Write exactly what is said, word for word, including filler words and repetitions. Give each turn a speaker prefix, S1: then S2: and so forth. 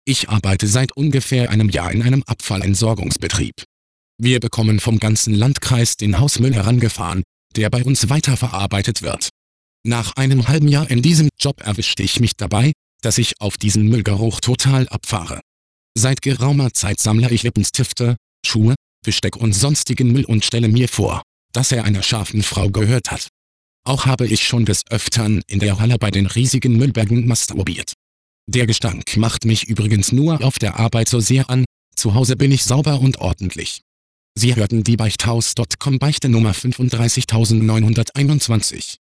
S1: Ich arbeite seit ungefähr einem Jahr in einem Abfallentsorgungsbetrieb. Wir bekommen vom ganzen Landkreis den Hausmüll herangefahren, der bei uns weiterverarbeitet wird. Nach einem halben Jahr in diesem Job erwischte ich mich dabei, dass ich auf diesen Müllgeruch total abfahre. Seit geraumer Zeit sammle ich Lippenstifte, Schuhe, Besteck und sonstigen Müll und stelle mir vor, dass er einer scharfen Frau gehört hat. Auch habe ich schon des Öfteren in der Halle bei den riesigen Müllbergen masturbiert. Der Gestank macht mich übrigens nur auf der Arbeit so sehr an, zu Hause bin ich sauber und ordentlich. Sie hörten die Beichthaus Punkt com Beichte Nummer fünfunddreißigtausendneunhunderteinundzwanzig.